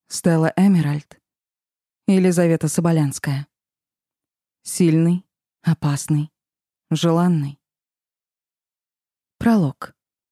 Стелла Эмеральд. Елизавета Соболянская. Сильный, опасный, желанный. Пролог.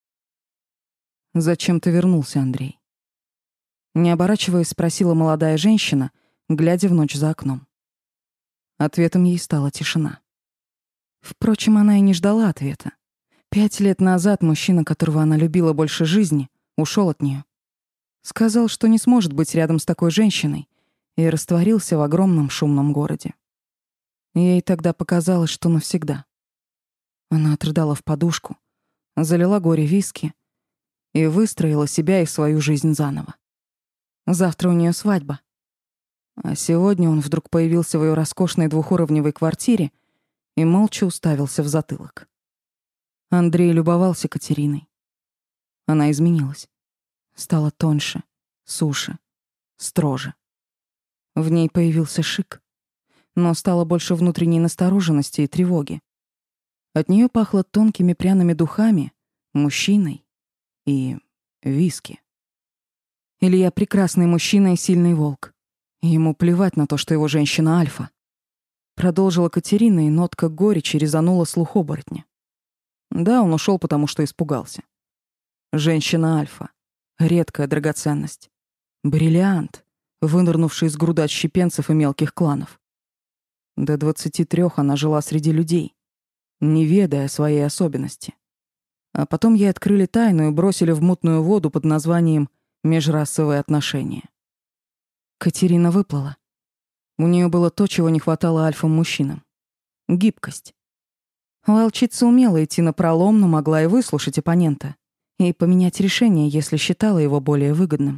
«Зачем ты вернулся, Андрей?» Не оборачиваясь, спросила молодая женщина, глядя в ночь за окном. Ответом ей стала тишина. Впрочем, она и не ждала ответа. 5 лет назад мужчина, которого она любила больше жизни, ушел от нее. Сказал, что не сможет быть рядом с такой женщиной, и растворился в огромном шумном городе. Ей тогда показалось, что навсегда. Она отрыдала в подушку, залила горе виски и выстроила себя и свою жизнь заново. Завтра у нее свадьба. А сегодня он вдруг появился в ее роскошной двухуровневой квартире и молча уставился в затылок. Андрей любовался Катериной. Она изменилась. Стала тоньше, суше, строже. В ней появился шик, но стало больше внутренней настороженности и тревоги. От нее пахло тонкими пряными духами, мужчиной и виски. Илья — прекрасный мужчина и сильный волк. Ему плевать на то, что его женщина альфа. Продолжила Катерина, и нотка горечи резанула слух оборотня. Да, он ушел, потому что испугался. Женщина альфа. Редкая драгоценность. Бриллиант, вынырнувший из груды отщепенцев и мелких кланов. До 23 она жила среди людей, не ведая своей особенности. А потом ей открыли тайну и бросили в мутную воду под названием «межрасовые отношения». Катерина выплыла. У нее было то, чего не хватало альфа-мужчинам — гибкость. Волчица умела идти напролом, но могла и выслушать оппонента и поменять решение, если считала его более выгодным.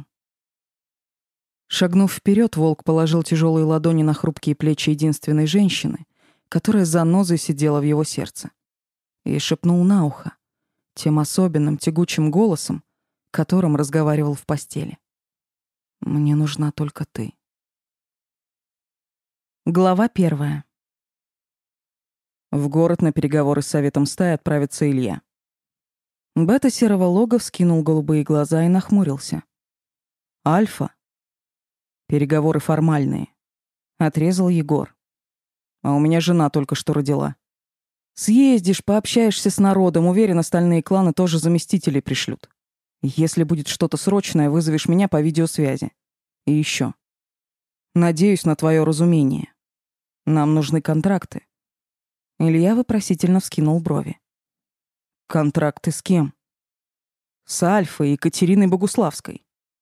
Шагнув вперед, волк положил тяжелые ладони на хрупкие плечи единственной женщины, которая занозой сидела в его сердце, и шепнул на ухо тем особенным тягучим голосом, которым разговаривал в постели. «Мне нужна только ты». Глава 1. В город на переговоры с советом стаи отправится Илья. Бета серого лога вскинул голубые глаза и нахмурился. «Альфа? Переговоры формальные», — отрезал Егор. «А у меня жена только что родила. Съездишь, пообщаешься с народом, уверен, остальные кланы тоже заместителей пришлют. Если будет что-то срочное, вызовешь меня по видеосвязи. И еще. Надеюсь на твое разумение. Нам нужны контракты». Илья вопросительно вскинул брови. «Контракты с кем?» «С Альфой и Екатериной Богуславской.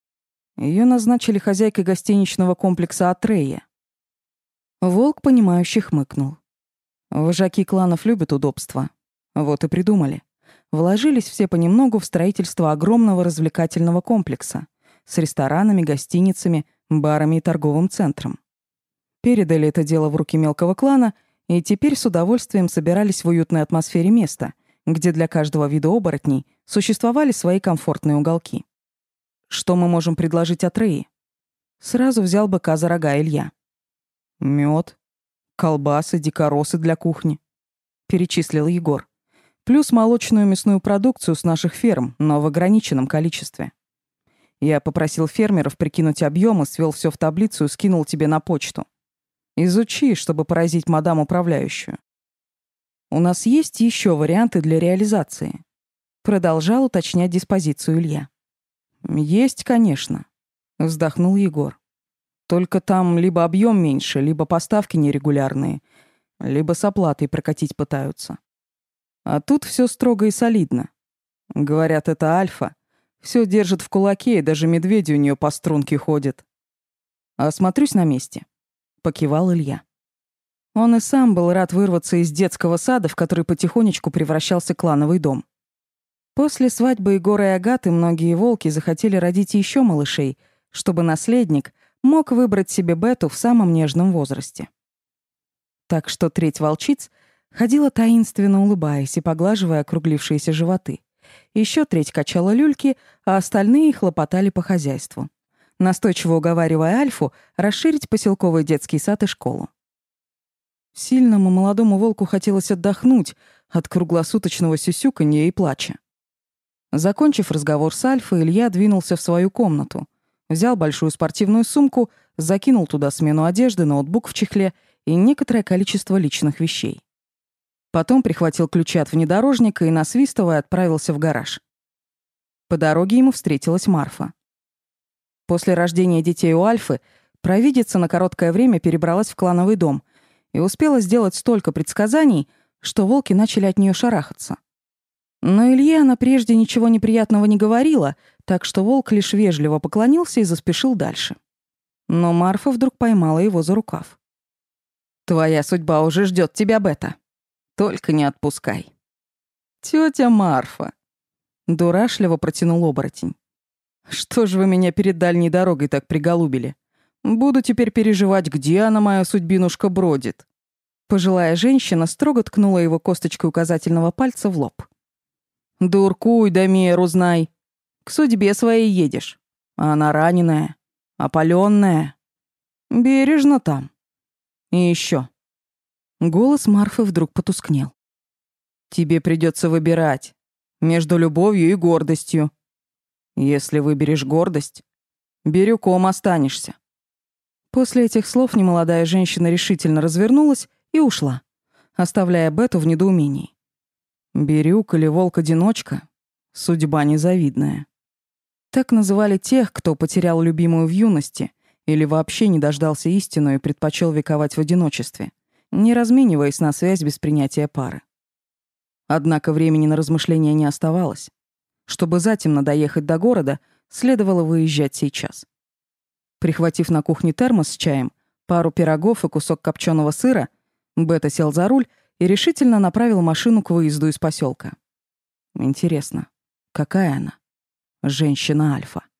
Ее назначили хозяйкой гостиничного комплекса «Атрея». Волк, понимающе хмыкнул. Вожаки кланов любят удобства. Вот и придумали. Вложились все понемногу в строительство огромного развлекательного комплекса с ресторанами, гостиницами, барами и торговым центром. Передали это дело в руки мелкого клана и теперь с удовольствием собирались в уютной атмосфере места, где для каждого вида оборотней существовали свои комфортные уголки. Что мы можем предложить Атреи? Сразу взял быка за рога Илья. Мед, колбасы, дикоросы для кухни, перечислил Егор. Плюс молочную мясную продукцию с наших ферм, но в ограниченном количестве. Я попросил фермеров прикинуть объемы, свел все в таблицу и скинул тебе на почту. Изучи, чтобы поразить мадам управляющую. У нас есть еще варианты для реализации. Продолжал уточнять диспозицию Илья. Есть, конечно, вздохнул Егор. Только там либо объем меньше, либо поставки нерегулярные, либо с оплатой прокатить пытаются. А тут все строго и солидно. Говорят, это Альфа. Все держит в кулаке, и даже медведи у нее по струнке ходят. Осмотрюсь на месте. Покивал Илья. Он и сам был рад вырваться из детского сада, в который потихонечку превращался клановый дом. После свадьбы Егора и Агаты многие волки захотели родить еще малышей, чтобы наследник мог выбрать себе Бету в самом нежном возрасте. Так что треть волчиц ходила таинственно улыбаясь и поглаживая округлившиеся животы. Еще треть качала люльки, а остальные хлопотали по хозяйству, настойчиво уговаривая Альфу расширить поселковый детский сад и школу. Сильному молодому волку хотелось отдохнуть от круглосуточного сюсюканья и плача. Закончив разговор с Альфой, Илья двинулся в свою комнату, Взял большую спортивную сумку, закинул туда смену одежды, ноутбук в чехле и некоторое количество личных вещей. Потом прихватил ключи от внедорожника и, насвистывая, отправился в гараж. По дороге ему встретилась Марфа. После рождения детей у Альфы провидица на короткое время перебралась в клановый дом и успела сделать столько предсказаний, что волки начали от нее шарахаться. Но Илье она прежде ничего неприятного не говорила, так что волк лишь вежливо поклонился и заспешил дальше. Но Марфа вдруг поймала его за рукав. «Твоя судьба уже ждет тебя, Бета. Только не отпускай». «Тётя Марфа», — дурашливо протянул оборотень. «Что ж вы меня перед дальней дорогой так приголубили? Буду теперь переживать, где она, моя судьбинушка, бродит». Пожилая женщина строго ткнула его косточкой указательного пальца в лоб. «Дуркуй, да меру знай. К судьбе своей едешь. А она раненая, опалённая. Бережно там. И ещё». Голос Марфы вдруг потускнел. «Тебе придётся выбирать между любовью и гордостью. Если выберешь гордость, бирюком останешься». После этих слов немолодая женщина решительно развернулась и ушла, оставляя Бету в недоумении. Бирюк или волк-одиночка — судьба незавидная. Так называли тех, кто потерял любимую в юности или вообще не дождался истину и предпочел вековать в одиночестве, не размениваясь на связь без принятия пары. Однако времени на размышления не оставалось. Чтобы затемно доехать до города, следовало выезжать сейчас. Прихватив на кухне термос с чаем, пару пирогов и кусок копченого сыра, Бета сел за руль и решительно направил машину к выезду из поселка. Интересно, какая она? Женщина Альфа.